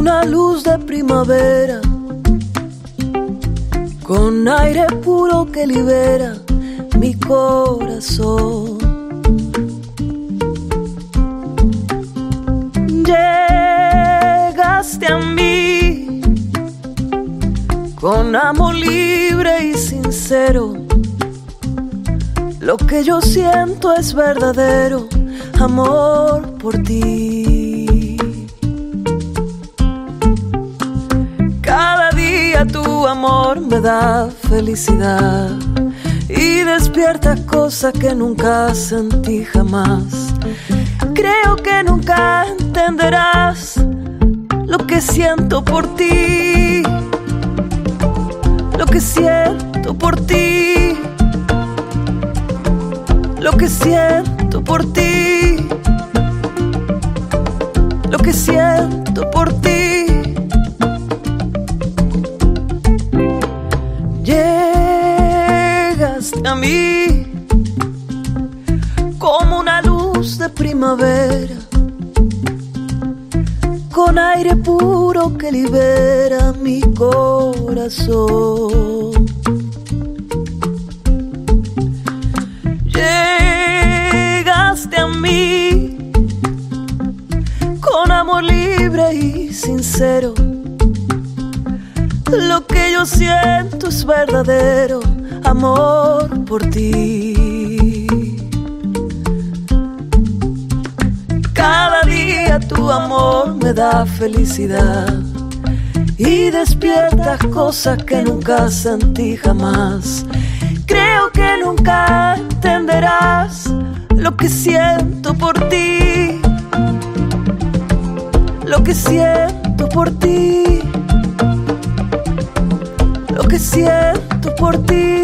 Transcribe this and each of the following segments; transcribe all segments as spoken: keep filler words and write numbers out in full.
una luz de primavera, con aire puro que libera mi corazón. Llegaste a mí con amor libre y sincero. Lo que yo siento es verdadero amor por ti. Cada día tu amor me da felicidad y despierta cosas que nunca sentí jamás. Creo que nunca entenderás lo que siento por ti, lo que siento por ti, lo que siento por ti, lo que siento por ti. Llegaste a mí como una luz de primavera, con aire puro que libera mi corazón. Llegaste a mí con amor libre y sincero. Lo que yo siento es verdadero amor por ti. Cada día tu amor me da felicidad y despierta cosas que nunca sentí jamás. Creo que nunca entenderás lo que siento por ti, lo que siento por ti, lo que siento por ti,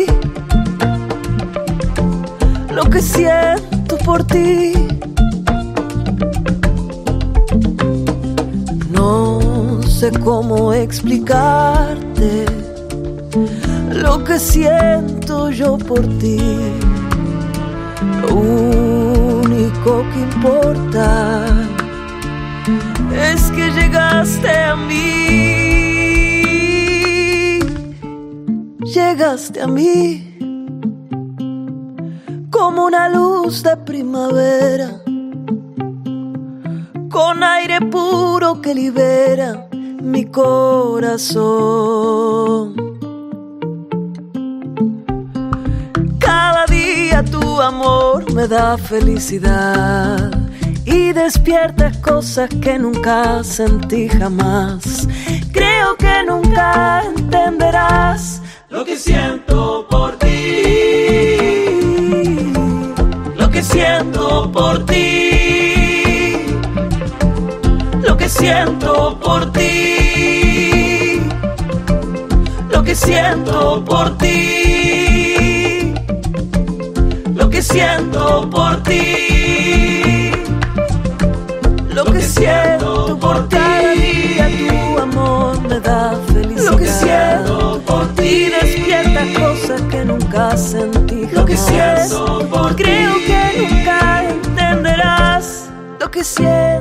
lo que siento por ti. No sé cómo explicarte lo que siento yo por ti. Lo único que importa es que llegaste a mí. Llegaste a mí como una luz de primavera, con aire puro que libera mi corazón. Cada día tu amor me da felicidad y despierta cosas que nunca sentí jamás. Creo que nunca entenderás lo que siento por ti, lo que siento por ti, lo que siento por ti, lo que siento por ti, lo que siento por ti, lo que siento por ti. Cada día tu amor me da felicidad, lo que siento por ti, y despierta cosas que nunca sentí jamás. Lo que siento por ti, creo que nunca entenderás lo que siento